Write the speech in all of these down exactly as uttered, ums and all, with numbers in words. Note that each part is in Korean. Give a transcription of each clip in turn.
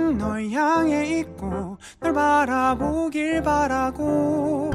마음은 널 향해 있고 널 바라보길 바라고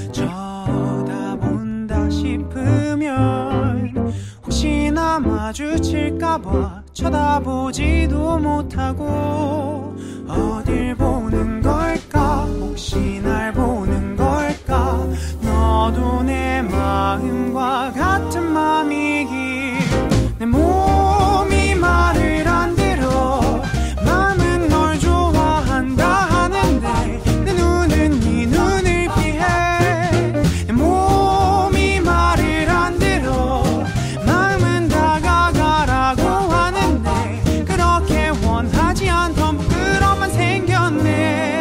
쳐다본다 싶으면 혹시나 마주칠까봐 쳐다보지도 못하고 어딜 보는 걸까 혹시 날 보는 걸까 너도 내 마음과 같은 맘이길 내 몸이 말을 안 들어 마음은 널 좋아한다 하는데 내 눈은 네 눈을 피해 내 몸이 말을 안 들어 마음은 다가가라고 하는데 그렇게 원하지 않던 부끄러움만 생겼네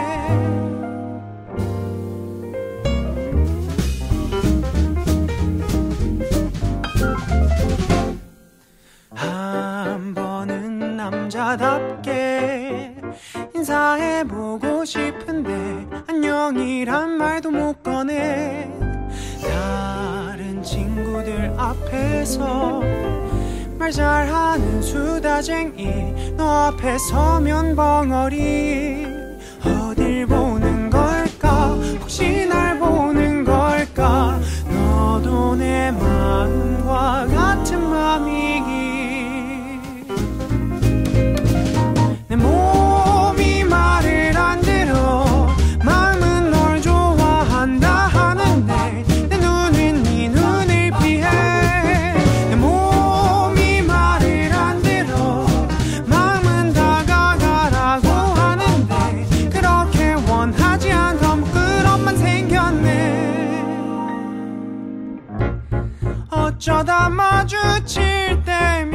한 번은 남자답게 인사해보고 싶은데 안녕이란 말도 못 꺼내 다른 친구들 앞에서 말 잘하는 수다쟁이 너 앞에 서면 벙어리 어딜 보는 걸까 혹시 날 보는 걸까 너도 내 마음과 같은 맘이기 내 몸이 말을 안 들어 마음은 널 좋아한다 하는데 내 눈은 네 눈을 피해 내 몸이 말을 안 들어 마음은 다가가라고 하는데 그렇게 원하지 않던 부끄럼만 생겼네 어쩌다 마주칠 때면